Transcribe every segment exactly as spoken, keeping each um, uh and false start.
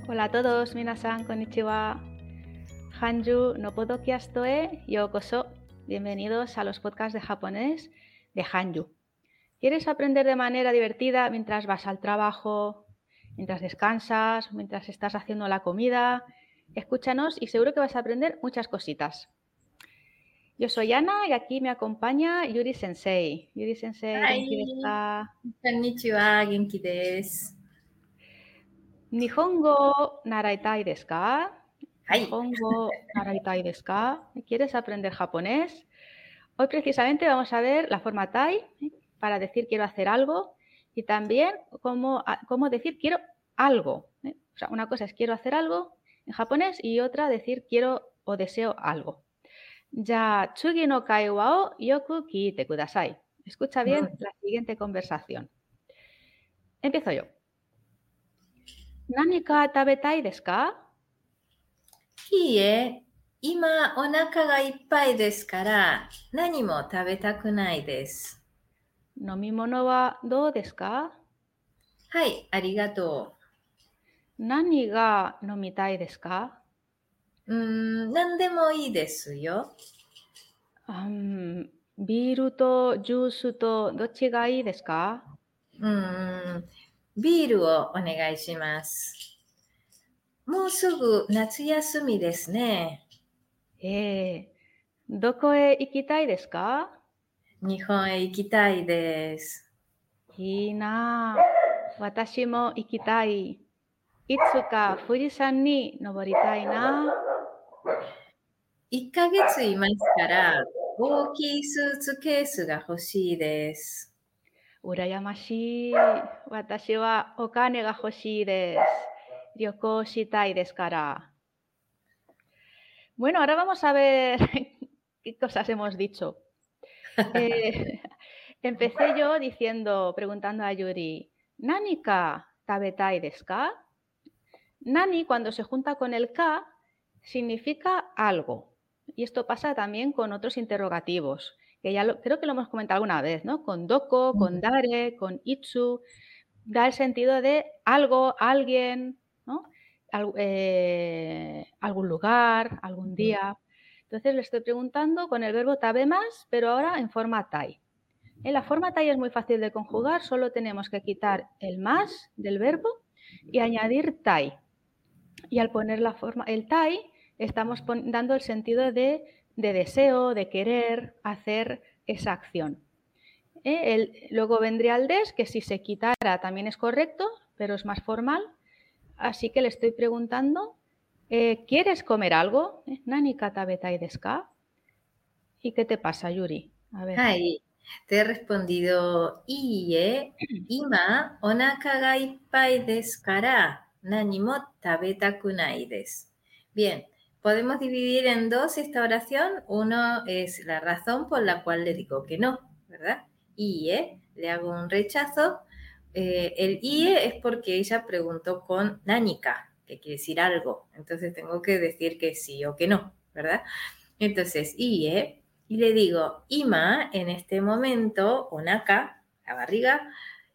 Hola a todos, minasan, konnichiwa. Hanju no Podokiasto e yokoso. Bienvenidos a los podcasts de japonés de Hanju. ¿Quieres aprender de manera divertida mientras vas al trabajo, mientras descansas, mientras estás haciendo la comida? Escúchanos y seguro que vas a aprender muchas cositas. Yo soy Ana y aquí me acompaña Yuri Sensei. Yuri Sensei, ¿genki desu ka? Konnichiwa, genki desu. Nihongo naraitai desu ka? Hai. Nihongo naraitai desu ka? ¿Quieres aprender japonés? Hoy precisamente vamos a ver la forma tai ¿eh? para decir quiero hacer algo y también cómo, cómo decir quiero algo. ¿eh? O sea, una cosa es quiero hacer algo en japonés y otra decir quiero o deseo algo. Ya tsugi no kaiwa o yoku kiite kudasai. Escucha bien la siguiente conversación. Empiezo yo. ¿Nani ka tabetai desu ka? Iie, ima onaka ga ippai desu kara, nani mo tabetaku nai desu. Nomimono wa dou desu ka? Hai, arigatou. Nani ga nomitai desu ka? Mm, nandemo ii desu yo. Um, ビールとジュースとどっちがいいですか？ うん、ビールをお願いします。もうすぐ夏休みですね。 ええ、どこへ行きたいですか？ 日本へ行きたいです。 いいなあ。私も行きたい。いつか富士山に登りたいな。 いっかげついますから、大きいスーツケースが欲しいです。 羨ましい。私はお金が欲しいです。旅行したいですから。Bueno, ahora vamos a ver qué cosas hemos dicho. Eh, empecé yo diciendo, preguntando a Yuri, ¿Nani ka tabetai desu ka? Nani, cuando se junta con el ka, significa algo. Y esto pasa también con otros interrogativos, que ya lo, creo que lo hemos comentado alguna vez, ¿no? Con doko, con dare, con itsu, da el sentido de algo, alguien, ¿no? Al, eh, algún lugar, algún día. Entonces le estoy preguntando con el verbo tabemas, pero ahora en forma tai. En la forma tai es muy fácil de conjugar, solo tenemos que quitar el más del verbo y añadir tai. Y al poner la forma, el tai, estamos dando el sentido de, de deseo, de querer hacer esa acción. ¿Eh? El, luego vendría el des, que si se quitara también es correcto, pero es más formal. Así que le estoy preguntando, eh, ¿quieres comer algo? ¿Eh? ¿Nani ka tabetai desu ka? ¿Y qué te pasa, Yuri? A ver. Hai, te he respondido, iie, ima onaka ga ippai desu kara, nani mo tabetaku nai desu. Bien, podemos dividir en dos esta oración. Uno es la razón por la cual le digo que no, ¿verdad? Iie, le hago un rechazo. Eh, el ie es porque ella preguntó con nanika, que quiere decir algo. Entonces tengo que decir que sí o que no, ¿verdad? Entonces, iie. Y le digo, ima, en este momento, onaka, la barriga,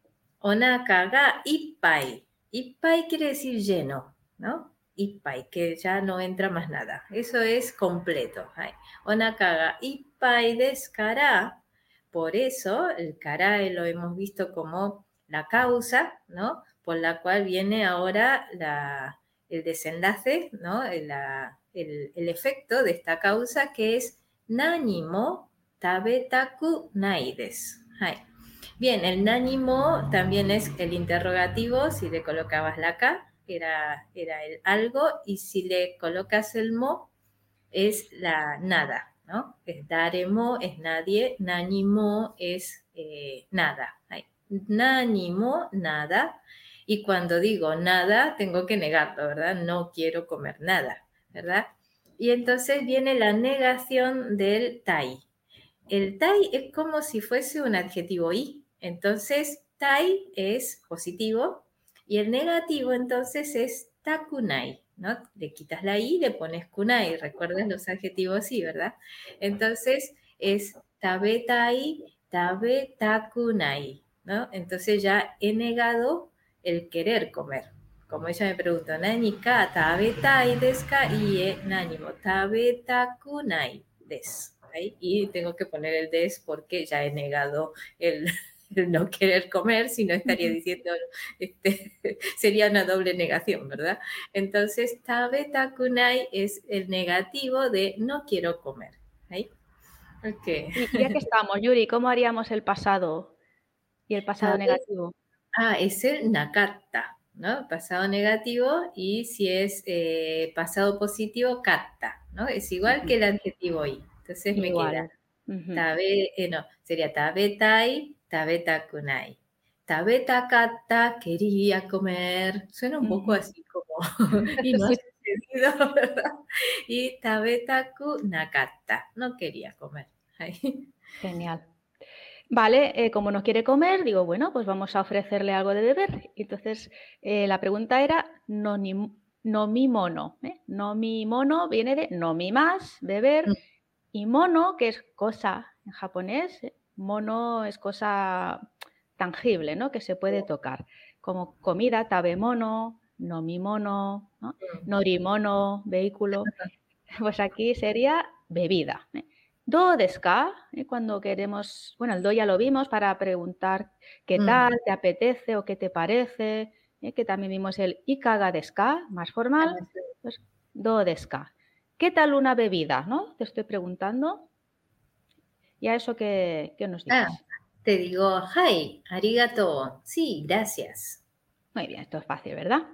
onaka ga ippai. Ippai quiere decir lleno, ¿no? Ippai, que ya no entra más nada. Eso es completo. Onaka ga ippai desu kara. Por eso, el kara lo hemos visto como la causa, ¿no? Por la cual viene ahora la, el desenlace, ¿no? La, el, el efecto de esta causa, que es nani mo tabetaku nai desu. Bien, el nani mo también es el interrogativo, si le colocabas la ka, era, era el algo, y si le colocas el mo, es la nada, ¿no? Es dare mo, es nadie, nani mo es eh, nada. Nani mo, nada, y cuando digo nada, tengo que negarlo, ¿verdad? No quiero comer nada, ¿verdad? Y entonces viene la negación del tai. El tai es como si fuese un adjetivo i. Entonces, tai es positivo y el negativo entonces es takunai, ¿no? Le quitas la i y le pones kunai. ¿Recuerdas los adjetivos i, verdad? Entonces, es tabetai, tabetakunai, ¿no? Entonces ya he negado el querer comer. como ella me preguntó, ¿nani ka tabetai desu ka? Y nani mo tabetaku nai desu. ¿Ahí? Y tengo que poner el des porque ya he negado el, el no querer comer, si no estaría diciendo, este, sería una doble negación, ¿verdad? Entonces, tabetaku nai es el negativo de no quiero comer. ¿Ahí? Okay. Y ya que estamos, Yuri, ¿cómo haríamos el pasado y el pasado Tabe, negativo? ah, es el nakatta, ¿no? Pasado negativo, y si es eh, pasado positivo, katta, ¿no? Es igual Ujú. que el adjetivo i. Entonces me queda Igual. Ujú. tabe, eh, no, sería tabetai, tabetakunai. Tabetakatta, quería comer. Suena un poco Ujú. así como, y no ha Sí, sucedido, ¿verdad? Y tabetaku nakatta, no quería comer. Ahí. genial. Vale, eh, como no quiere comer, digo, bueno, pues vamos a ofrecerle algo de beber. Entonces, eh, la pregunta era no, ni, no mi mono. ¿eh? No mi mono viene de no mi más, beber, Mm, y mono, que es cosa en japonés. eh, Mono es cosa tangible, ¿no? Que se puede tocar. Como comida, tabemono, no mi mono, ¿no? mm, Norimono, vehículo. Pues aquí sería bebida. ¿eh? Do desu ka? ¿eh? Cuando queremos, bueno, el do ya lo vimos para preguntar qué mm. tal, te apetece o qué te parece, ¿eh? Que también vimos el ikaga desu ka, más formal, Ah, sí. pues do desu ka. ¿Qué tal una bebida? ¿No? Te estoy preguntando. ¿Y a eso qué, qué nos Ah, dices? te digo, hi, arigato. Sí, gracias. Muy bien, esto es fácil, ¿verdad?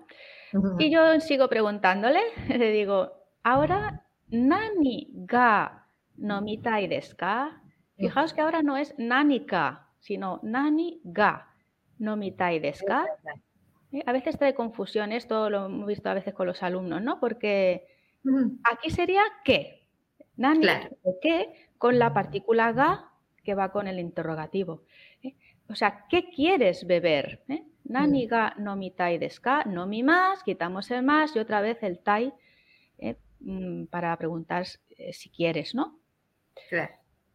Y Ujú. yo sigo preguntándole, le digo, ahora, ¿nani ga nomitai desu ka? Fijaos que ahora no es nani ka, sino nani ga nomitai desu Es ka. verdad. ¿Eh? A veces trae confusión, esto lo hemos visto a veces con los alumnos, ¿no? Porque Ujú. aquí sería qué, nani Claro. o qué con la partícula ga que va con el interrogativo. ¿eh? O sea, ¿qué quieres beber? ¿eh? Nani Mm, ga nomitai desu ka, nomi más, quitamos el más y otra vez el tai ¿eh? mm, para preguntar eh, si quieres, ¿no? claro.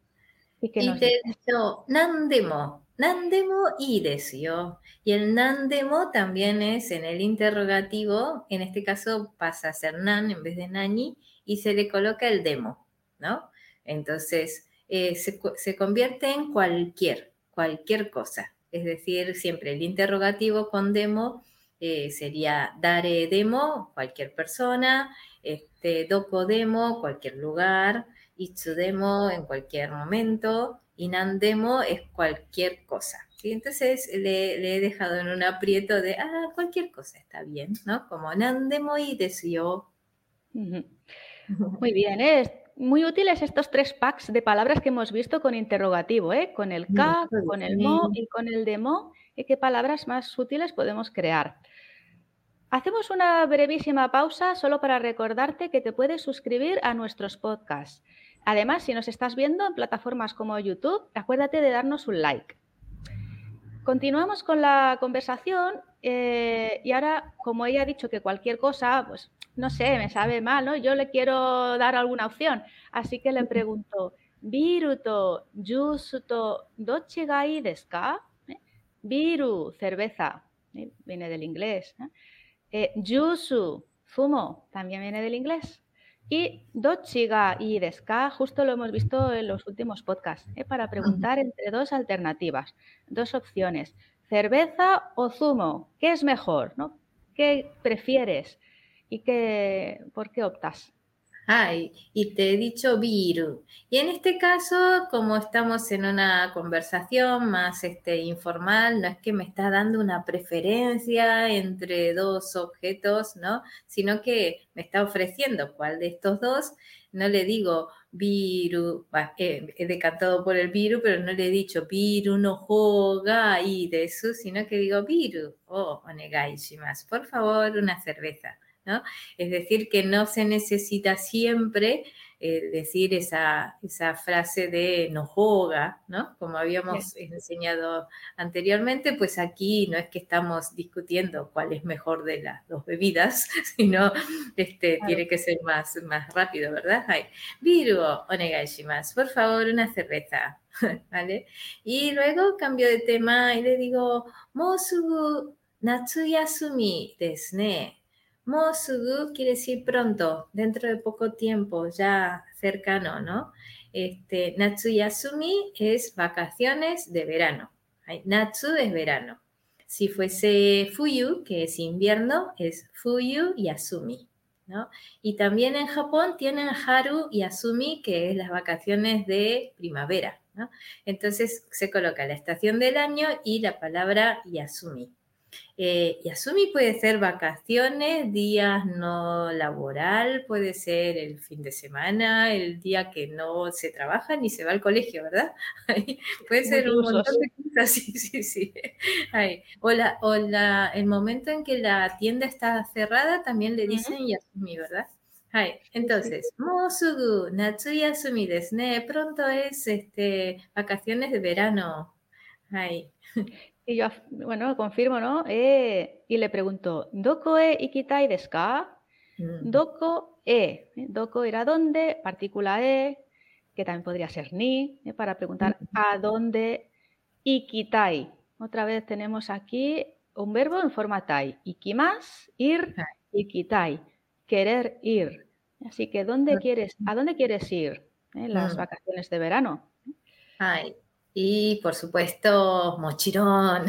¿Y qué Y nos te he dices? dicho, nandemo. Nandemo y desu. Y el nandemo también es en el interrogativo, en este caso pasa a ser nan en vez de nani, y se le coloca el demo, ¿no? Entonces, eh, se, cu- se convierte en cualquier, cualquier cosa. Es decir, siempre el interrogativo con demo eh, sería dare demo, cualquier persona, este, doko demo, cualquier lugar, Itsudemo en cualquier momento, y Nandemo es cualquier cosa. ¿Sí? Entonces le, le he dejado en un aprieto de, ah, cualquier cosa está bien, ¿no? Como Nandemo y deseó. Ujú. Muy bien, ¿eh? Es muy útiles estos tres packs de palabras que hemos visto con interrogativo, ¿eh? Con el ka, con el mo y con el demo. ¿eh? ¿Qué palabras más útiles podemos crear? Hacemos una brevísima pausa solo para recordarte que te puedes suscribir a nuestros podcasts. Además, si nos estás viendo en plataformas como YouTube, acuérdate de darnos un like. Continuamos con la conversación eh, y ahora, como ella ha dicho que cualquier cosa, pues no sé, me sabe mal, ¿no? Yo le quiero dar alguna opción, así que le pregunto, ¿biru to juice to dochi ga ii desu ka? ¿Eh? Biru, cerveza, ¿eh? Viene del inglés. ¿eh? Eh, Yusu, zumo, también viene del inglés. Y dochi ga ii desu ka, justo lo hemos visto en los últimos podcasts, ¿eh? Para preguntar entre dos alternativas, dos opciones, cerveza o zumo, ¿qué es mejor? ¿no? ¿Qué prefieres? ¿Y qué, por qué optas? Ay, y te he dicho viru. Y en este caso, como estamos en una conversación más este, informal, no es que me está dando una preferencia entre dos objetos, ¿no? Sino que me está ofreciendo cuál de estos dos. No le digo viru, bah, eh, he decantado por el viru, pero no le he dicho viru no hoga y de eso, sino que digo viru, oh, onegai shimasu. Por favor, una cerveza, ¿no? Es decir, que no se necesita siempre eh, decir esa, esa frase de no joga, ¿no? Como Bien, habíamos enseñado anteriormente, pues aquí no es que estamos discutiendo cuál es mejor de las dos bebidas, sino este, claro. tiene que ser más, más rápido, ¿verdad? Ay, Viru, onegai shimasu, por favor, una cerveza, ¿vale? Y luego cambio de tema y le digo, Mosugu natsuyasumi desu ne. Mosugu quiere decir pronto, dentro de poco tiempo, ya cercano, ¿no? Este, Natsuyasumi es vacaciones de verano. Natsu es verano. Si fuese Fuyu, que es invierno, es Fuyu Yasumi, ¿no? Y también en Japón tienen Haru Yasumi, que es las vacaciones de primavera, ¿no? Entonces se coloca la estación del año y la palabra Yasumi. Eh, Yasumi puede ser vacaciones, días no laboral, puede ser el fin de semana, el día que no se trabaja ni se va al colegio, ¿verdad? Puede ser un Incluso, montón sí. de cosas, sí, sí, sí. Ay, O, la, o la, el momento en que la tienda está cerrada también le Ujú. dicen Yasumi, ¿verdad? Ay, Sí, sí. entonces, Mosugu, Natsu Yasumi desu ne. Pronto es este, vacaciones de verano. Ay. Y yo, af- bueno, confirmo, ¿no? Eh, y le pregunto, ¿Doko e ikitai desu ka? Mm. Doko e. ¿eh? Doko ir a dónde, partícula e, que también podría ser ni, ¿eh? Para preguntar a dónde. Ikitai. Otra vez tenemos aquí un verbo en forma tai. Ikimas, ir, ikitai. Querer ir. Así que, ¿dónde quieres, ¿a dónde quieres ir? ¿Eh? Las Mm. vacaciones de verano. Ay, y por supuesto, mochirón.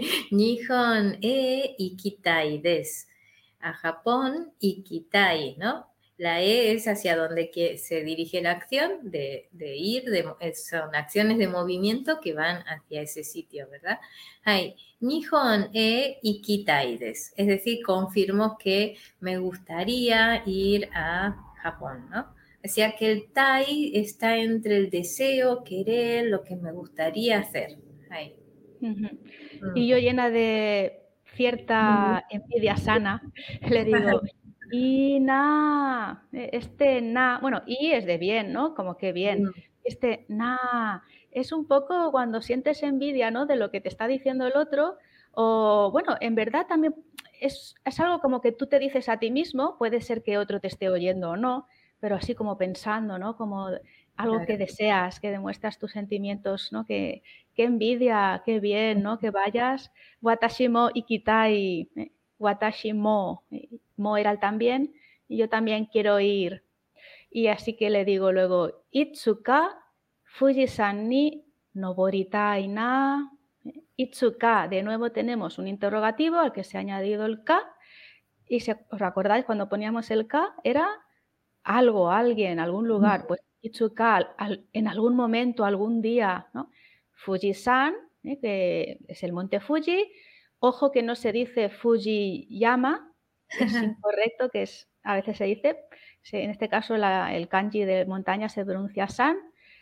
Nihon e ikitai desu. A Japón, ikitai, ¿no? La e es hacia donde que se dirige la acción de, de ir, de, son acciones de movimiento que van hacia ese sitio, ¿verdad? Ay, Nihon e ikitai desu. Es decir, confirmo que me gustaría ir a Japón, ¿no? O sea que el tai está entre el deseo, querer, lo que me gustaría hacer. Ahí. Ujú. Mm. Y yo, llena de cierta envidia sana, le digo, y na, e- este na, bueno, y es de bien, ¿no? Como que bien. Mm. Este na es un poco cuando sientes envidia, ¿no? De lo que te está diciendo el otro, o bueno, en verdad también es, es algo como que tú te dices a ti mismo, puede ser que otro te esté oyendo o no, pero así como pensando, ¿no? Como algo que Claro. deseas, que demuestras tus sentimientos, ¿no? Que, qué envidia, qué bien, ¿no? Que vayas. Watashi mo ikitai. eh, Watashi mo. eh, Mo era el también. Y yo también quiero ir. Y así que le digo luego, Itsuka Fujisan ni noboritai na. Eh, Itsuka, de nuevo tenemos un interrogativo al que se ha añadido el ka. Y si os acordáis, cuando poníamos el ka, era algo, alguien, algún lugar. Pues Itsuka, al- en algún momento, algún día, ¿no? Fujisan, ¿eh? Que es el monte Fuji. Ojo que no se dice Fujiyama, que es incorrecto, que es, a veces se dice, se- en este caso la- el kanji de montaña se pronuncia san.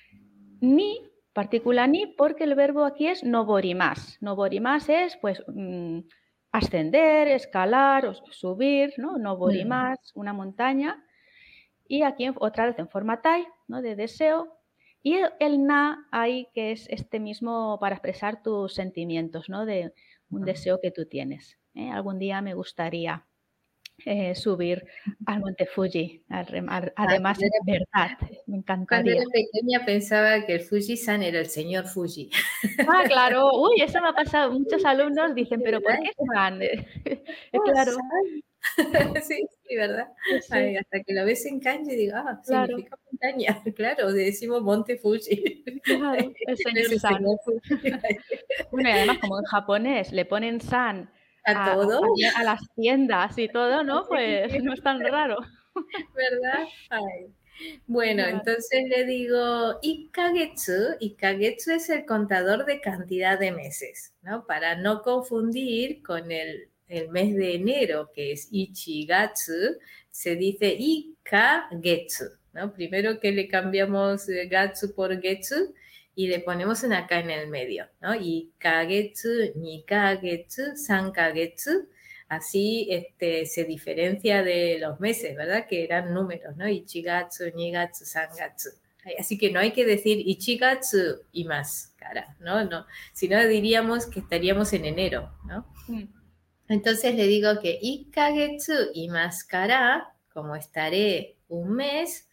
Ni, partícula ni, porque el verbo aquí es noborimas. Noborimas es, pues, mm, ascender, escalar, o subir, ¿no? Noborimas, una montaña. Y aquí otra vez en forma tai, ¿no? De deseo. Y el, el na ahí, que es este mismo para expresar tus sentimientos, ¿no? De un deseo que tú tienes. ¿eh? Algún día me gustaría eh, subir al monte Fuji. Ah, Además, cuando, es era, verdad, me cuando encantaría. era pequeña pensaba que el Fuji-san era el señor Fuji. Ah, claro. Uy, eso me ha pasado. Muchos alumnos dicen, ¿pero por ¿Verdad? qué San? Oh, Claro, san. Sí, sí, ¿verdad? pues Ay, sí, hasta que lo ves en kanji digo, ah, claro, significa montaña. Claro, decimos monte Fuji. claro, el Es señor el San. señor Fuji. Bueno, y además, como en japonés le ponen san A a, a- todo. también a las tiendas y todo, ¿no? Así Pues que, no es tan raro. ¿verdad? Ay. Bueno, Claro. entonces le digo, ikagetsu, ikagetsu es el contador de cantidad de meses, ¿no? Para no confundir con el, el mes de enero, que es ichigatsu, se dice ikagetsu, ¿no? Primero que le cambiamos eh, gatsu por getsu y le ponemos una K en el medio, ¿no? Ikagetsu, nikagetsu, sankagetsu. Así este, se diferencia de los meses, ¿verdad? Que eran números, ¿no? Ichigatsu, Nigatsu, Sangatsu. Así que no hay que decir Ichigatsu y más, cara, ¿no? No. Si no, diríamos que estaríamos en enero, ¿no? Mm. Entonces le digo que Ikagetsu y más cara, como estaré un mes,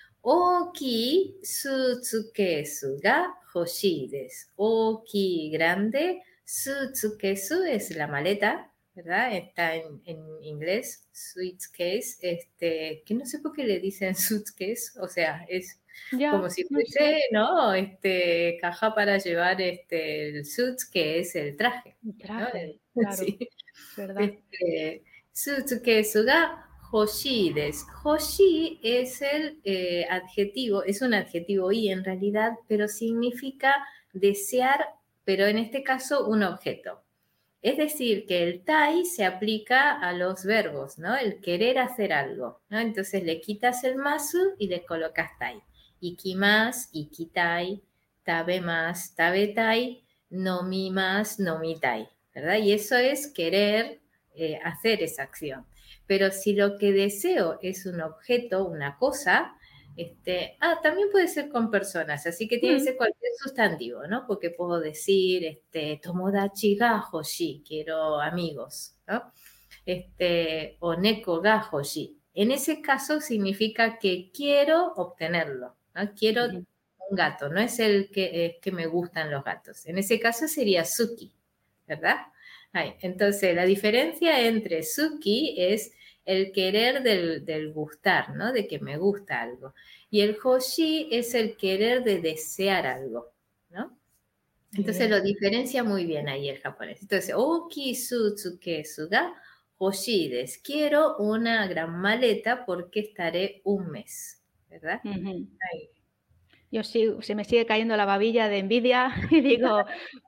Oki sutsukesu ga hoshii desu. Oki, grande, sutsukesu es la maleta, ¿verdad? Está en, en inglés, suitcase, este, que no sé por qué le dicen suitcase, o sea, es Ya, como si no sé. fuese, ¿no? Este, caja para llevar este, el suit, que es el traje, Un ¿no? traje, Sí. claro, es verdad. Este, suitcase ga hoshii desu. Hoshii es el eh, adjetivo, es un adjetivo y en realidad, pero significa desear, pero en este caso un objeto. Es decir, que el tai se aplica a los verbos, ¿no? El querer hacer algo, ¿no? Entonces le quitas el masu y le colocas tai. Ikimas, ikitai, tabemas, tabetai, nomimas, nomitai, ¿verdad? Y eso es querer eh, hacer esa acción. Pero si lo que deseo es un objeto, una cosa, este, ah, también puede ser con personas, así que tiene que Mm, ser cualquier sustantivo, ¿no? Porque puedo decir, este, tomodachi ga hoshii, quiero amigos, ¿no? Este, o neko ga hoshii. En ese caso significa que quiero obtenerlo, ¿no? Quiero ujú. un gato, no es el que, es que me gustan los gatos. En ese caso sería suki, ¿verdad? Ay, entonces, la diferencia entre suki es el querer del, del gustar, ¿no? De que me gusta algo. Y el hoshi es el querer de desear algo, ¿no? Muy Entonces lo bien. diferencia muy bien ahí el japonés. Entonces, oki sutsukesu ga hoshii desu. Quiero una gran maleta porque estaré un mes, ¿verdad? Ujú. Ahí. Yo sí, se me sigue cayendo la babilla de envidia y digo,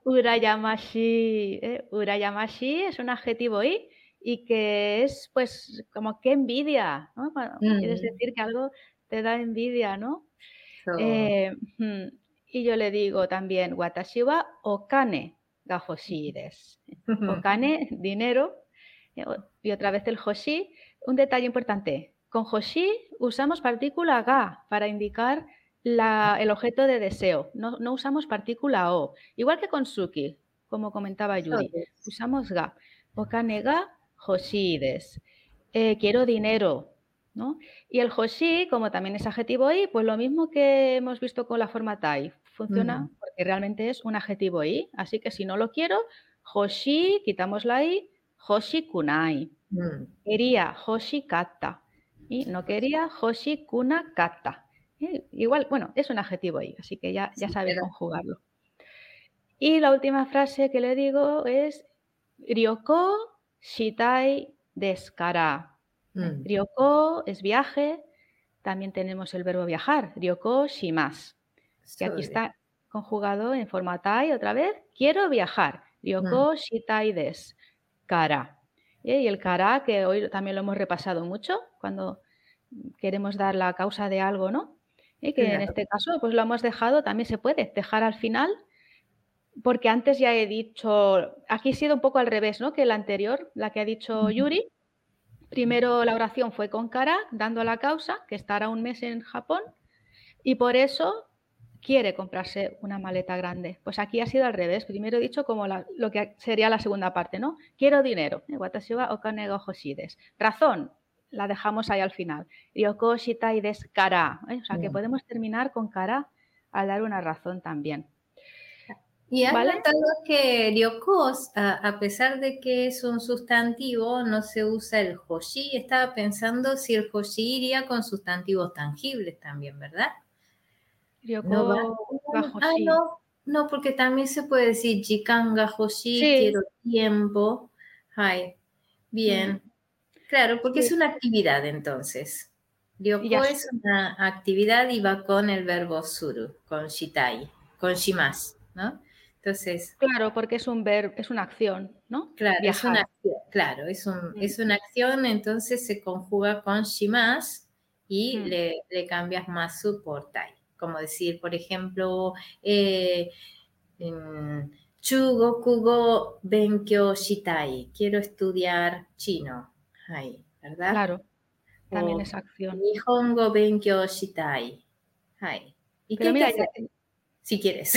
urayamashi, ¿eh? Urayamashi es un adjetivo i y que es, pues, como qué envidia, ¿no? Cuando quieres Mm, decir que algo te da envidia, ¿no? so, Eh, ujú, y yo le digo también, watashi wa okane ga hoshii desu. Okane, dinero, eh, o y otra vez el hoshi. Un detalle importante, con hoshi usamos partícula ga para indicar la el objeto de deseo, no no usamos partícula o, igual que con suki, como comentaba so Yuri, desu. usamos ga. Okane ga hoshii desu. Eh, quiero dinero, ¿no? Y el hoshi, como también es adjetivo i, pues lo mismo que hemos visto con la forma tai, Mm, funciona porque realmente es un adjetivo i, así que si no lo quiero, hoshi, quitamos la i, hoshi kunai. mm. Quería hoshi katta y no quería hoshi kuna katta. Eh, igual, bueno, es un adjetivo i, así que ya, ya Sí, sabéis pero conjugarlo. Y la última frase que le digo es ryoko shitai desu kara. ¿Eh? mm, Ryoko es viaje, también tenemos el verbo viajar, ryoko shimasu, que so aquí desu. está conjugado en forma tai otra vez. Quiero viajar, Mm, ryoko shitai desu kara. ¿Eh? Y el kara, que hoy también lo hemos repasado mucho, cuando queremos dar la causa de algo, ¿no? Y que en claro. este caso, pues lo hemos dejado, también se puede dejar al final porque antes ya he dicho, aquí ha sido un poco al revés, ¿no? Que la anterior, la que ha dicho Ujú. Yuri. Primero la oración fue con kara, dando la causa, que estará un mes en Japón, y por eso quiere comprarse una maleta grande. Pues aquí ha sido al revés. Primero he dicho como la- lo que sería la segunda parte, ¿no? Quiero dinero. Eh, Watashi wa okane ga hoshii desu. Razón, la dejamos ahí al final. Ryoko shitai desu kara. ¿Eh? O sea que Mm. podemos terminar con kara al dar una razón también. ¿Y has ¿Vale? notado que ryokos, a, a pesar de que es un sustantivo, no se usa el hoshi? Estaba pensando si el hoshi iría con sustantivos tangibles también, ¿verdad? Ryoko No va. ga Ah, hoshii. no, no, porque también se puede decir jikan ga hoshi, Sí, quiero tiempo. Ay, mm, bien. Claro, porque es sí. una actividad entonces. Y ya Ryoko s es una actividad y va con el verbo suru, con shitai, con shimas, ¿no? Entonces, claro, porque es un verbo, es una acción, ¿no? claro, es una Viajar. acción, claro, es, un, Mm, es una acción, entonces se conjuga con shimas y mm. le, le cambias masu por tai. Como decir, por ejemplo, eh, mm, Chugoku go benkyou shitai, quiero estudiar chino, ay, ¿verdad? Claro, también O es acción. Nihongo benkyou shitai, ay. ¿Y qué Pero hay que mira, ya hacer? Si quieres.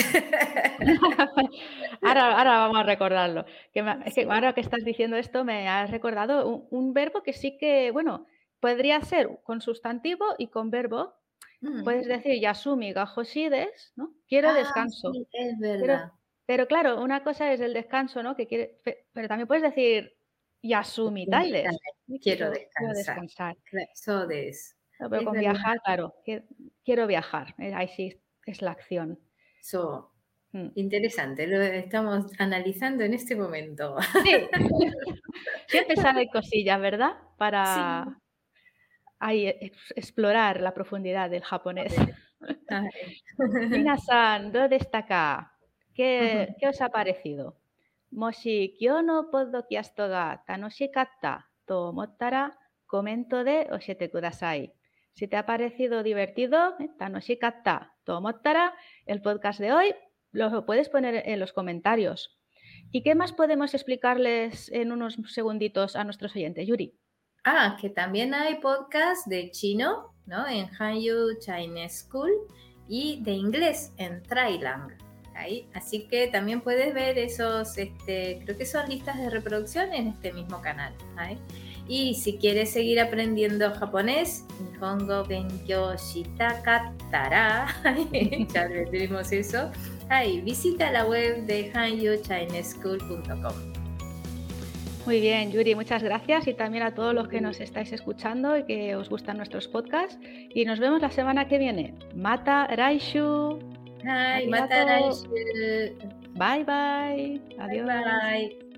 ahora ahora vamos a recordarlo. Que me es que Sí. ahora que estás diciendo esto me has recordado un un verbo que sí que, bueno, podría ser con sustantivo y con verbo. Mm. Puedes decir: "Yasumi ga hoshides", ¿no? Quiero Ah, descanso. sí, es Pero verdad. pero claro, una cosa es el descanso, ¿no? Que quiere pe pero también puedes decir Yasumi taides. Quiero Quiero, quiero descansar. descansar. Claro, so des. No, pero Es con verdad. viajar, claro, que- quiero viajar. eh, Ahí sí es la acción. So, Mm. interesante, lo estamos analizando en este momento. Sí. Siempre salen cosillas, ¿verdad? Sí. Para ahí, ex- explorar la profundidad del japonés. Ay. Minasan, do destaka. ¿Qué, Ujú. qué os ha parecido? Moshi kyo no podcast ga tanoshikatta to omottara, comento de oshete kudasai. Si te ha parecido divertido, eh, tanoshikatta to omottara, el podcast de hoy, lo puedes poner en los comentarios. ¿Y qué más podemos explicarles en unos segunditos a nuestros oyentes, Yuri? Ah, que también hay podcast de chino, ¿no? En Hanyu Chinese School y de inglés en Trailang. Ahí. Así que también puedes ver esos, este, creo que son listas de reproducción en este mismo canal. ¿ahí? Y si quieres seguir aprendiendo japonés, Nihongo Benkyou Shitakattara, ya le tenemos eso, ahí, visita la web de hanyu chinese school punto com. Muy bien, Yuri, muchas gracias y también a todos los que nos estáis escuchando y que os gustan nuestros podcasts. Y nos vemos la semana que viene. Mata Raishu. Hi, Arigato. mata raishu. Bye bye. Adiós. Bye bye.